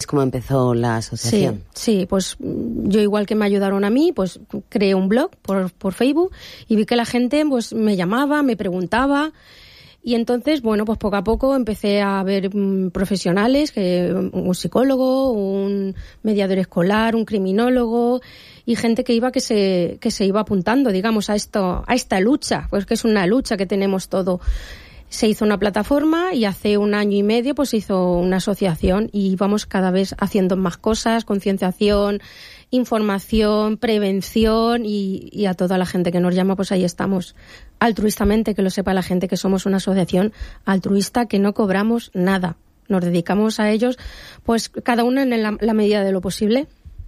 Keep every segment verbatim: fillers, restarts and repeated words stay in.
cómo empezó la asociación. Sí, sí, pues yo igual que me ayudaron a mí, pues creé un blog por, por Facebook y vi que la gente pues me llamaba, me preguntaba. Y entonces, bueno, pues poco a poco empecé a ver um, profesionales, que un psicólogo, un mediador escolar, un criminólogo y gente que iba que se que se iba apuntando, digamos, a esto, a esta lucha, pues que es una lucha que tenemos todo. Se hizo una plataforma y hace un año y medio pues se hizo una asociación y vamos cada vez haciendo más cosas, concienciación, información, prevención y, y a toda la gente que nos llama, pues ahí estamos. Altruistamente, que lo sepa la gente que somos una asociación altruista, que no cobramos nada. Nos dedicamos a ellos, pues cada uno en la, la medida de lo posible.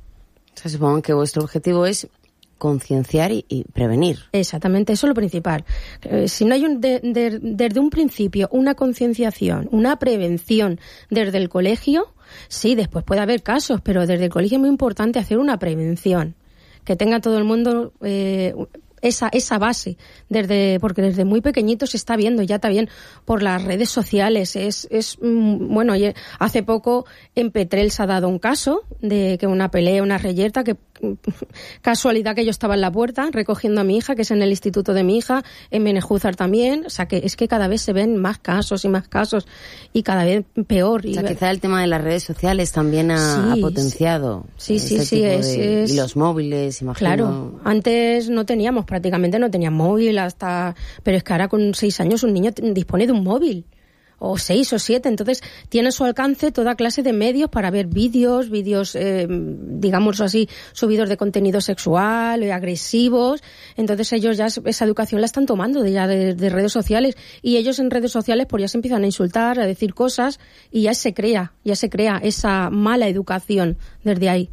O sea, supongo que vuestro objetivo es concienciar y, y prevenir. Exactamente, eso es lo principal. Eh, si no hay un de, de, desde un principio una concienciación, una prevención desde el colegio, sí, después puede haber casos, pero desde el colegio es muy importante hacer una prevención, que tenga todo el mundo eh, esa esa base, desde porque desde muy pequeñito se está viendo, ya está bien, por las redes sociales. Es, es bueno, hace poco en Petrel se ha dado un caso de que una pelea, una reyerta, que casualidad que yo estaba en la puerta recogiendo a mi hija, que es en el instituto de mi hija, en Benejúzar también. O sea, que es que cada vez se ven más casos y más casos y cada vez peor. O sea, quizá el tema de las redes sociales también ha, sí, ha potenciado. Sí, este sí, sí. tipo Es, de, es... Y los móviles, imagino. Claro, antes no teníamos, prácticamente no teníamos móvil hasta... Pero es que ahora con seis años un niño dispone de un móvil. O seis o siete, entonces tiene a su alcance toda clase de medios para ver vídeos, vídeos, eh, digamos así, subidos de contenido sexual, eh, agresivos. Entonces ellos ya esa educación la están tomando de ya de, de redes sociales y ellos en redes sociales pues ya se empiezan a insultar, a decir cosas y ya se crea, ya se crea esa mala educación desde ahí.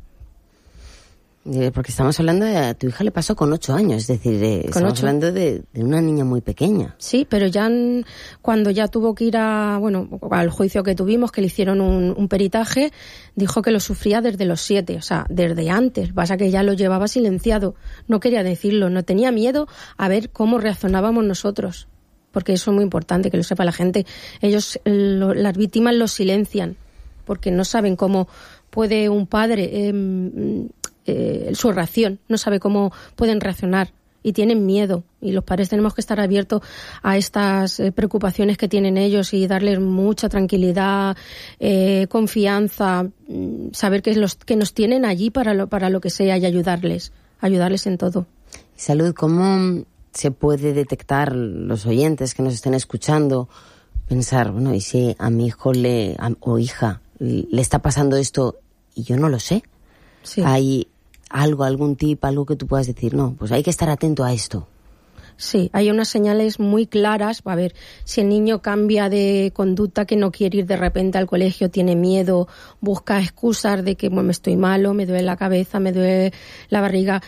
Porque estamos hablando de a tu hija le pasó con ocho años, es decir, de, estamos ocho. hablando de, de una niña muy pequeña. Sí, pero ya en, cuando ya tuvo que ir a, bueno, al juicio que tuvimos, que le hicieron un, un peritaje, dijo que lo sufría desde los siete, o sea, desde antes. Pasa que ya lo llevaba silenciado, no quería decirlo, no tenía miedo a ver cómo reaccionábamos nosotros, porque eso es muy importante, que lo sepa la gente. Ellos, lo, las víctimas lo silencian, porque no saben cómo puede un padre... Eh, Eh, su reacción, no sabe cómo pueden reaccionar y tienen miedo y los padres tenemos que estar abiertos a estas eh, preocupaciones que tienen ellos y darles mucha tranquilidad, eh, confianza, saber que, los, que nos tienen allí para lo, para lo que sea y ayudarles, ayudarles en todo. Salud, ¿cómo se puede detectar, los oyentes que nos estén escuchando, pensar, bueno, y si a mi hijo le a, o hija le está pasando esto y yo no lo sé? Sí. Hay algo, algún tip, algo que tú puedas decir, no, pues hay que estar atento a esto. Sí, hay unas señales muy claras. A ver, si el niño cambia de conducta, que no quiere ir de repente al colegio, tiene miedo, busca excusas de que bueno, estoy malo, me duele la cabeza, me duele la barriga,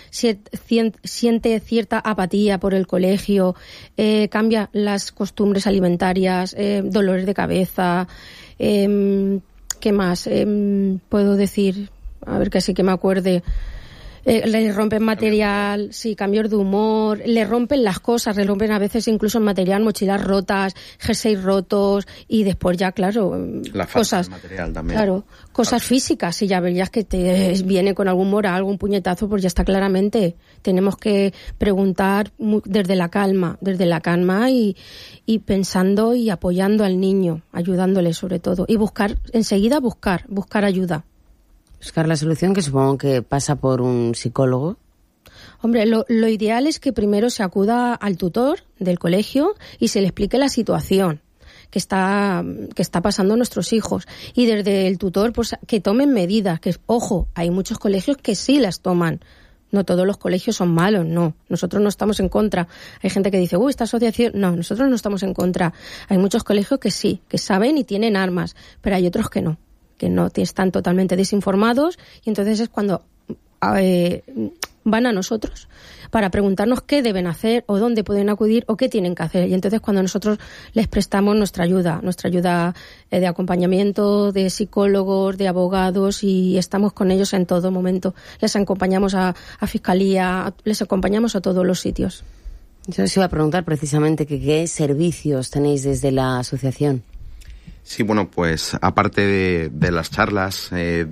siente cierta apatía por el colegio, eh, cambia las costumbres alimentarias, eh, dolores de cabeza, eh, ¿qué más eh, puedo decir? A ver, que sí que me acuerde. Eh, le rompen material, sí, cambios de humor, le rompen las cosas, le rompen a veces incluso material, mochilas rotas, jerseys rotos y después ya, claro, la falta cosas, de material también. Claro, cosas físicas, y ya verías que te viene con algún moral, algún puñetazo, pues ya está claramente. Tenemos que preguntar desde la calma, desde la calma y, y pensando y apoyando al niño, ayudándole sobre todo, y buscar, enseguida buscar, buscar ayuda. Buscar la solución, que supongo que pasa por un psicólogo. Hombre, lo, lo ideal es que primero se acuda al tutor del colegio y se le explique la situación que está que está pasando a nuestros hijos. Y desde el tutor, pues que tomen medidas. Que, ojo, hay muchos colegios que sí las toman. No todos los colegios son malos, no. Nosotros no estamos en contra. Hay gente que dice, uy, esta asociación... No, nosotros no estamos en contra. Hay muchos colegios que sí, que saben y tienen armas, pero hay otros que no. que no están totalmente desinformados y entonces es cuando eh, van a nosotros para preguntarnos qué deben hacer o dónde pueden acudir o qué tienen que hacer. Y entonces cuando nosotros les prestamos nuestra ayuda, nuestra ayuda eh, de acompañamiento, de psicólogos, de abogados, y estamos con ellos en todo momento. Les acompañamos a, a Fiscalía, les acompañamos a todos los sitios. Yo os iba a preguntar precisamente que qué servicios tenéis desde la asociación. Sí, bueno, pues aparte de, de las charlas, eh,